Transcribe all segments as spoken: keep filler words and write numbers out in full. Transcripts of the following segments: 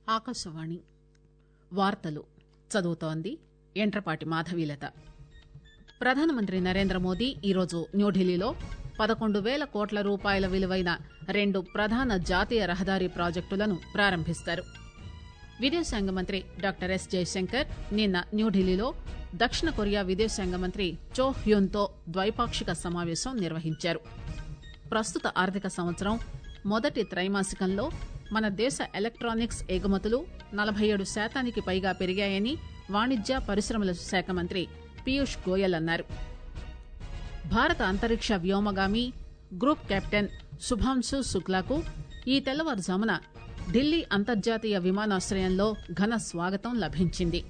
ఆకాశవాణి వార్తలు చదువుతోంది ఎంట్రపాటి మాధవీలత. ప్రధానమంత్రి నరేంద్రమోదీ ఈరోజు న్యూఢిల్లీలో పదకొండు పేల కోట్ల రూపాయల విలువైన రెండు ప్రధాన జాతీయ రహదారి ప్రాజెక్టులను ప్రారంభిస్తారు. విదేశాంగ మంత్రి డాక్టర్ ఎస్ జయశంకర్ నిన్న న్యూఢిల్లీలో దక్షిణ కొరియా విదేశాంగ మంత్రి చో హ్యూన్ తో ద్వైపాక్షిక సమావేశం నిర్వహించారు. ప్రస్తుత ఆర్థిక సంవత్సరం మొదటి త్రైమాసికంలో మన దేశ ఎలక్టానిక్స్ ఎగుమతులు నలభై ఏడు శాతానికి పైగా పెరిగాయని వాణిజ్య పరిశ్రమల శాఖ మంత్రి పీయూష్ గోయల్ అన్నారు. భారత అంతరిక్ష వ్యోమగామి గ్రూప్ కెప్టెన్ శుభాంశు శుక్లాకు ఈ తెల్లవారుజామున ఢిల్లీ అంతర్జాతీయ విమానాశ్రయంలో ఘన స్వాగతం లభించింది.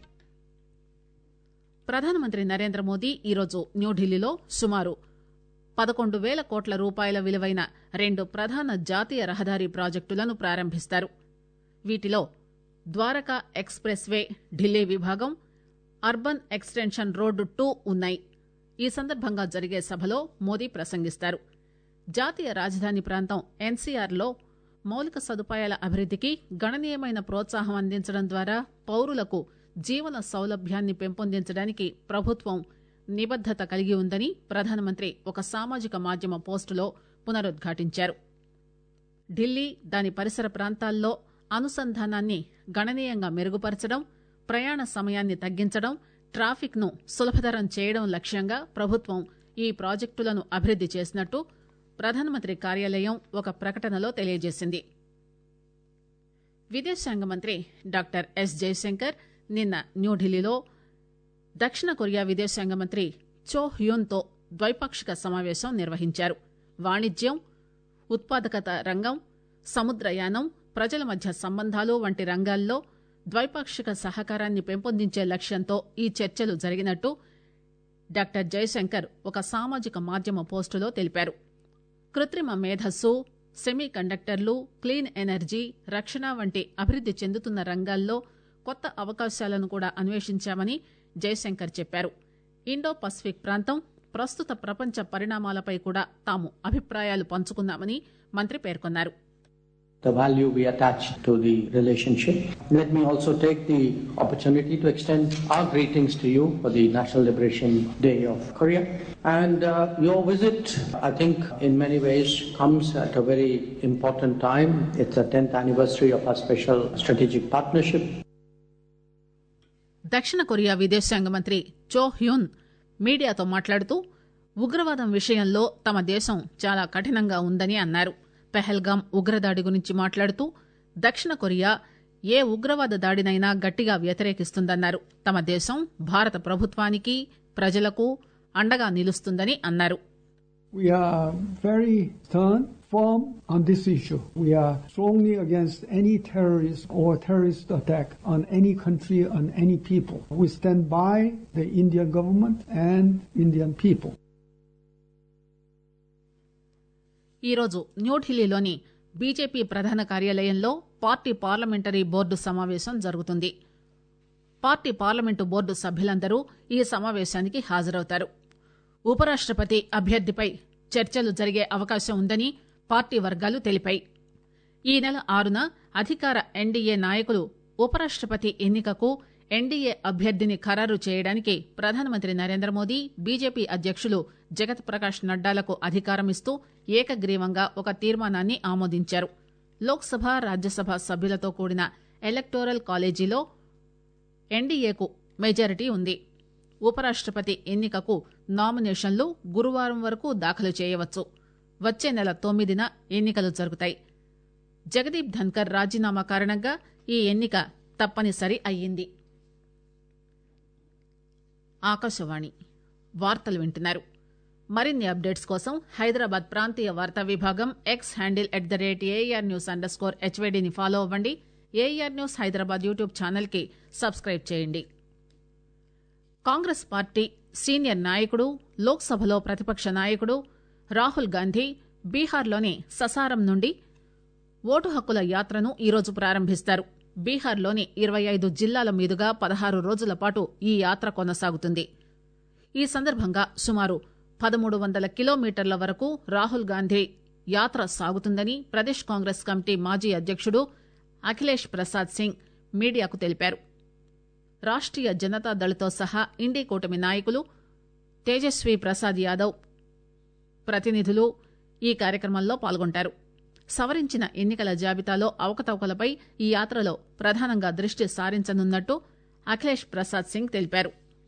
ప్రధానమంత్రి నరేంద్రమోదీ ఈరోజు న్యూఢిల్లీలో సుమారు పదకొండు పేల కోట్ల రూపాయల విలువైన రెండు ప్రధాన జాతీయ రహదారి ప్రాజెక్టులను ప్రారంభిస్తారు. వీటిలో Dwarka express way Delhi విభాగం, అర్బన్ ఎక్స్టెన్షన్ రోడ్డు టూ ఉన్నాయి. ఈ సందర్భంగా జరిగే సభలో మోదీ ప్రసంగిస్తారు. జాతీయ రాజధాని ప్రాంతం ఎన్సీఆర్ లో మౌలిక సదుపాయాల అభివృద్దికి గణనీయమైన ప్రోత్సాహం అందించడం ద్వారా పౌరులకు జీవన సౌలభ్యాన్ని పెంపొందించడానికి ప్రభుత్వం నిబద్దత కలిగి ఉందని ప్రధానమంత్రి ఒక సామాజిక మాధ్యమ పోస్టులో పునరుద్ఘాటించారు. ఢిల్లీ దాని పరిసర ప్రాంతాల్లో అనుసంధానాన్ని గణనీయంగా మెరుగుపరచడం, ప్రయాణ సమయాన్ని తగ్గించడం, ట్రాఫిక్ ను సులభతరం చేయడం లక్ష్యంగా ప్రభుత్వం ఈ ప్రాజెక్టులను అభివృద్ది చేసినట్టు ప్రధానమంత్రి కార్యాలయం ఒక ప్రకటనలో తెలియజేసింది. విదేశాంగ మంత్రి డాక్టర్ ఎస్ జయశంకర్ నిన్న న్యూఢిల్లీలో దక్షిణ కొరియా విదేశాంగ మంత్రి చో హ్యూన్ తో ద్వైపాక్షిక సమావేశం నిర్వహించారు. వాణిజ్యం, ఉత్పాదకత రంగం, సముద్రయానం, ప్రజల మధ్య సంబంధాలు వంటి రంగాల్లో ద్వైపాక్షిక సహకారాన్ని పెంపొందించే లక్ష్యంతో ఈ చర్చలు జరిగినట్టు డాక్టర్ జయశంకర్ ఒక సామాజిక మాధ్యమ పోస్టులో తెలిపారు. కృత్రిమ మేధస్సు, సెమీ కండక్టర్లు, క్లీన్ ఎనర్జీ, రక్షణ వంటి అభివృద్ది చెందుతున్న రంగాల్లో కొత్త అవకాశాలను కూడా అన్వేషించామని జయశంకర్ చెప్పారు. ఇండో పసిఫిక్ ప్రాంతం, ప్రస్తుత ప్రపంచ పరిణామాలపై కూడా తాము అభిప్రాయాలు పంచుకున్నామని మంత్రి పేర్కొన్నారు. The value we attach to the relationship. Let me also take the opportunity to extend our greetings to you for the National Liberation Day of Korea. And uh, your visit, I think, in many ways comes at a very important time. It's the tenth anniversary of our special strategic partnership. దక్షిణ Korea విదేశాంగ మంత్రి చో Hyun మీడియాతో మాట్లాడుతూ ఉగ్రవాదం విషయంలో తమ దేశం చాలా కఠినంగా ఉందని అన్నారు. పెహల్గాం ఉగ్రదాడి గురించి మాట్లాడుతూ దక్షిణ కొరియా ఏ ఉగ్రవాద దాడినైనా గట్టిగా వ్యతిరేకిస్తుందన్నారు. తమ దేశం భారత ప్రభుత్వానికి, ప్రజలకు అండగా నిలుస్తుందని అన్నారు. We are very stern, firm on this issue. We are strongly against any terrorist or terrorist attack on any country, on any people. We stand by the Indian government and Indian people. ఈరోజు న్యూఢిల్లీలోని BJP ప్రధాన కార్యాలయంలో party parliamentary board సమావేశం జరుగుతుంది. Party parliament board సభ్యులందరూ ఈ సమావేశానికి హాజరవుతారు. ఉపరాష్టపతి అభ్యర్థిపై చర్చలు జరిగే అవకాశం ఉందని పార్టీ వర్గాలు తెలిపాయి. ఈ నెల ఆరున అధికార ఎన్డీఏ నాయకులు ఉపరాష్టపతి ఎన్నికకు ఎన్డీఏ అభ్యర్థిని ఖరారు చేయడానికి ప్రధానమంత్రి నరేంద్రమోదీ, బీజేపీ అధ్యకులు జగత్ ప్రకాష్ నడ్డాలకు అధికారమిస్తూ ఏకగ్రీవంగా ఒక తీర్మానాన్ని ఆమోదించారు. లోక్సభ, రాజ్యసభ సభ్యులతో కూడిన ఎలక్టోరల్ కాలేజీలో ఎన్డీఏకు మెజారిటీ ఉంది. ఉపరాష్టపతి ఎన్నికకు నామినేషన్లు గురువారం వరకు దాఖలు చేయవచ్చు. వచ్చే నెల తొమ్మిదిన ఎన్నికలు జరుగుతాయి. జగదీప్ ధన్కర్ రాజీనామా కారణంగా ఈ ఎన్నిక తప్పనిసరి అయ్యింది. ఆకాశవాణి వార్తలు వింటున్నారు. మరిన్ని అప్డేట్స్ కోసం హైదరాబాద్ ప్రాంతీయ వార్తా విభాగం X handle at the rate AIR news underscore హెచ్వైడీని ఫాలో అవ్వండి. AIR news Hyderabad YouTube channel కి సబ్స్క్రైబ్ చేయండి. కాంగ్రెస్ పార్టీ సీనియర్ నాయకుడు, లోక్సభలో ప్రతిపక్ష నాయకుడు రాహుల్ గాంధీ బీహార్లోని ససారం నుండి ఓటు హక్కుల యాత్రను ఈరోజు ప్రారంభిస్తారు. బీహార్లోని ఇరవై ఐదు జిల్లాల మీదుగా పదహారు రోజుల పాటు ఈ యాత్ర కొనసాగుతుంది. ఈ సందర్భంగా సుమారు పదమూడు వందల కిలోమీటర్ల వరకు రాహుల్ గాంధీ యాత్ర సాగుతుందని ప్రదేశ్ కాంగ్రెస్ కమిటీ మాజీ అధ్యకుడు అఖిలేష్ ప్రసాద్ సింగ్ మీడియాకు తెలిపారు. రాష్టీయ జనతాదళ్తో సహా ఇండీ కూటమి నాయకులు, తేజస్వీ ప్రసాద్ యాదవ్ ప్రతినిధులు ఈ కార్యక్రమంలో పాల్గొంటారు. సవరించిన ఎన్నికల జాబితాలో అవకతవకలపై ఈ యాత్రలో ప్రధానంగా దృష్టి సారించనున్నట్టు అఖిలేష్ ప్రసాద్ సింగ్ తెలిపారు.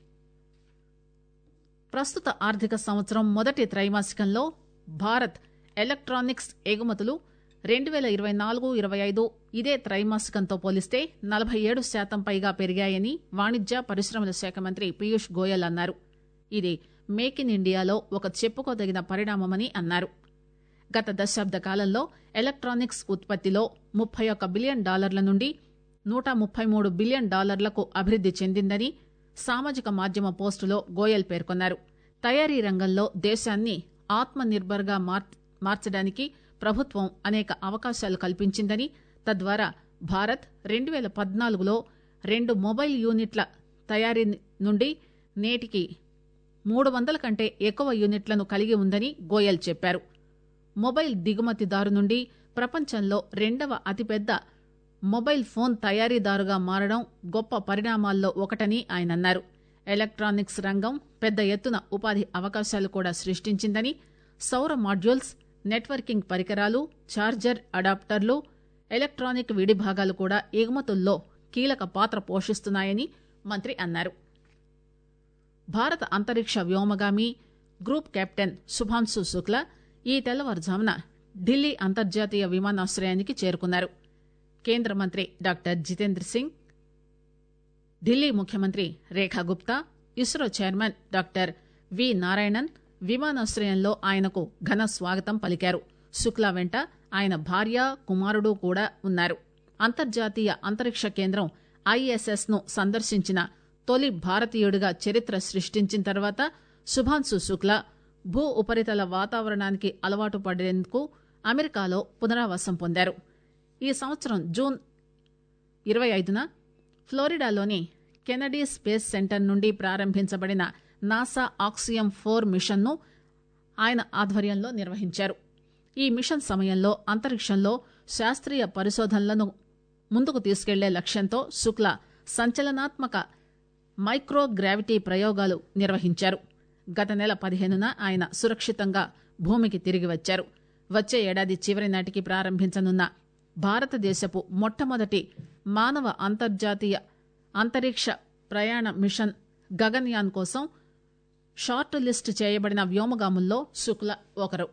ప్రస్తుత ఆర్థిక సంవత్సరం మొదటి త్రైమాసికంలో భారత్ ఎలక్ట్రానిక్స్ ఎగుమతులు రెండు పేల ఇరవై నాలుగు ఇరవై ఐదు ఇదే త్రైమాసికంతో పోలిస్తే నలభై ఏడు శాతం పైగా పెరిగాయని వాణిజ్య పరిశ్రమల శాఖ మంత్రి పీయూష్ గోయల్ అన్నారు. ఇది మేక్ ఇన్ ఇండియాలో ఒక చెప్పుకోదగిన పరిణామమని అన్నారు. గత దశాబ్ద కాలంలో ఎలక్ట్రానిక్స్ ఉత్పత్తిలో ముప్పై ఒక్క బిలియన్ డాలర్ల నుండి నూట ముప్పై మూడు బిలియన్ డాలర్లకు అభివృద్ది చెందిందని సామాజిక మాధ్యమ పోస్టులో గోయల్ పేర్కొన్నారు. తయారీ రంగంలో దేశాన్ని ఆత్మ నిర్భర్ గా మార్చడానికి ప్రభుత్వం అనేక అవకాశాలు కల్పించిందని, తద్వారా భారత్ రెండు పేల పద్నాలుగులో రెండు మొబైల్ యూనిట్ల తయారీ నుండి నేటికి మూడు వందల కంటే ఎక్కువ యూనిట్లను కలిగి ఉందని గోయల్ చెప్పారు. మొబైల్ దిగుమతిదారు నుండి ప్రపంచంలో రెండవ అతిపెద్ద మొబైల్ ఫోన్ తయారీదారుగా మారడం గొప్ప పరిణామాల్లో ఒకటని ఆయన అన్నారు. ఎలక్ట్రానిక్స్ రంగం పెద్ద ఎత్తున ఉపాధి అవకాశాలు కూడా సృష్టించిందని, సౌర మాడ్యూల్స్, నెట్వర్కింగ్ పరికరాలు, ఛార్జర్ అడాప్టర్లు, ఎలక్ట్రానిక్ విడిభాగాలు కూడా ఎగుమతుల్లో కీలక పాత్ర పోషిస్తున్నాయని మంత్రి అన్నారు. భారత అంతరిక్ష వ్యోమగామి గ్రూప్ కెప్టెన్ శుభాంశు శుక్లా ఈ తెల్లవారుజామున ఢిల్లీ అంతర్జాతీయ విమానాశ్రయానికి చేరుకున్నారు. కేంద్ర మంత్రి డాక్టర్ జితేంద్ర సింగ్, ఢిల్లీ ముఖ్యమంత్రి Rekha Gupta, ISRO chairman doctor V Narayanan విమానాశ్రయంలో ఆయనకు ఘన స్వాగతం పలికారు. శుక్లా వెంట ఆయన భార్య, కుమారుడు కూడా ఉన్నారు. అంతర్జాతీయ అంతరిక్ష కేంద్రం ఐఎస్ఎస్ ను సందర్శించిన తొలి భారతీయుడిగా చరిత్ర సృష్టించిన తర్వాత శుభాంశు శుక్లా భూ ఉపరితల వాతావరణానికి అలవాటు పడేందుకు అమెరికాలో పునరావాసం పొందారు. ఈ సంవత్సరం జూన్ ఇరవై ఐదున ఫ్లోరిడాలోని కెనడీ స్పేస్ సెంటర్ నుండి ప్రారంభించబడిన నాసా ఆక్సియం ఫోర్ మిషన్ ను ఆయన ఆధ్వర్యంలో నిర్వహించారు. ఈ మిషన్ సమయంలో అంతరిక్షంలో శాస్త్రీయ పరిశోధనలను ముందుకు తీసుకెళ్లే లక్ష్యంతో శుక్లా సంచలనాత్మక మైక్రో గ్రావిటీ ప్రయోగాలు నిర్వహించారు. గత నెల పదిహేనున ఆయన సురక్షితంగా భూమికి తిరిగి వచ్చారు. వచ్చే ఏడాది చివరి నాటికి ప్రారంభించనున్న భారతదేశపు మొట్టమొదటి మానవ అంతర్జాతీయ అంతరిక్ష ప్రయాణ మిషన్ గగన్యాన్ కోసం షార్ట్ లిస్ట్ చేయబడిన వ్యోమగాముల్లో శుక్లా ఒకరు.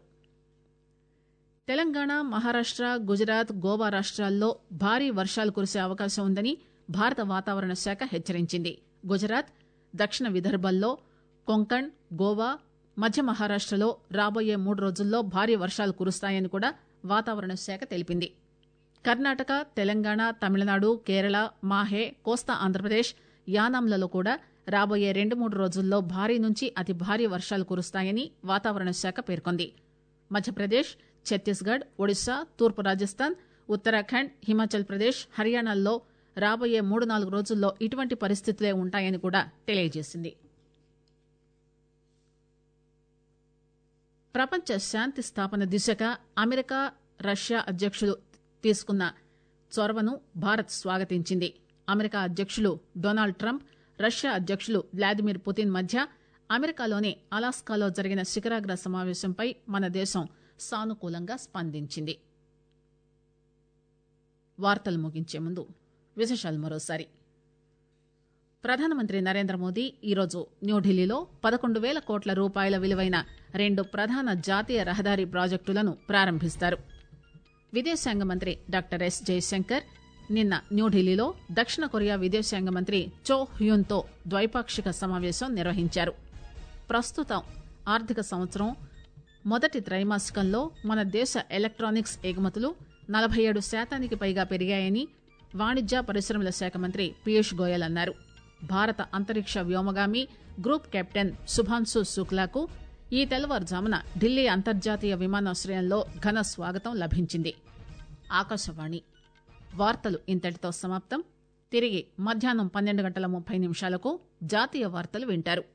తెలంగాణ, మహారాష్ట, గుజరాత్, గోవా రాష్ట్రాల్లో భారీ వర్షాలు కురిసే అవకాశం ఉందని భారత వాతావరణ శాఖ హెచ్చరించింది. గుజరాత్, దక్షిణ విదర్భల్లో, కొంకణ్, గోవా, మధ్య మహారాష్టలో రాబోయే మూడు రోజుల్లో భారీ వర్షాలు కురుస్తాయని కూడా వాతావరణ శాఖ తెలిపింది. కర్ణాటక, తెలంగాణ, తమిళనాడు, కేరళ, మాహే, కోస్తా ఆంధ్రప్రదేశ్, యానాంలలో కూడా రాబోయే రెండు మూడు రోజుల్లో భారీ నుంచి అతి భారీ వర్షాలు కురుస్తాయని వాతావరణ శాఖ పేర్కొంది. మధ్యప్రదేశ్, ఛత్తీస్గఢ్, ఒడిశా, తూర్పు రాజస్థాన్, ఉత్తరాఖండ్, హిమాచల్ ప్రదేశ్, హర్యానాల్లో రాబోయే మూడు నాలుగు రోజుల్లో ఇటువంటి పరిస్థితులే ఉంటాయని కూడా తెలియజేసింది. ప్రపంచ శాంతి స్థాపన దిశగా అమెరికా, రష్యా అధ్యక్షులు తీసుకున్న చొరవను భారత్ స్వాగతించింది. అమెరికా అధ్యక్షులు డొనాల్డ్ ట్రంప్, రష్యా అధ్యక్షులు వ్లాదిమిర్ పుతిన్ మధ్య అమెరికాలోని అలాస్కాలో జరిగిన శిఖరాగ్ర సమావేశంపై మన దేశం సానుకూలంగా స్పందించింది. వార్తలు ముగించే ముందు విశేషాలు మరోసారి. ప్రధానమంత్రి నరేంద్ర మోదీ ఈరోజు న్యూఢిల్లీలో పదకొండు వేల కోట్ల రూపాయల విలువైన రెండు ప్రధాన జాతీయ రహదారి ప్రాజెక్టులను ప్రారంభిస్తారు. విదేశాంగ మంత్రి డాక్టర్ ఎస్ జయశంకర్ నిన్న న్యూఢిల్లీలో దక్షిణ కొరియా విదేశాంగ మంత్రి చో హ్యూన్ తో ద్వైపాక్షిక సమావేశం నిర్వహించారు. ప్రస్తుతం ఆర్థిక సంవత్సరం మొదటి త్రైమాసికంలో మన దేశ ఎలక్ట్రానిక్స్ ఎగుమతులు నలభై ఏడు శాతానికి పైగా పెరిగాయని వాణిజ్య పరిశ్రమల శాఖ మంత్రి పీయూష్ గోయల్ అన్నారు. భారత అంతరిక్ష వ్యోమగామి గ్రూప్ కెప్టెన్ శుభాంశు శుక్లాకు ఈ తెల్లవారుజామున ఢిల్లీ అంతర్జాతీయ విమానాశ్రయంలో ఘన స్వాగతం లభించింది. ఆకాశవాణి వార్తలు ఇంతటితో సమాప్తం. తిరిగి మధ్యాహ్నం పన్నెండు గంటల ముప్పై నిమిషాలకు జాతీయ వార్తలు వింటారు.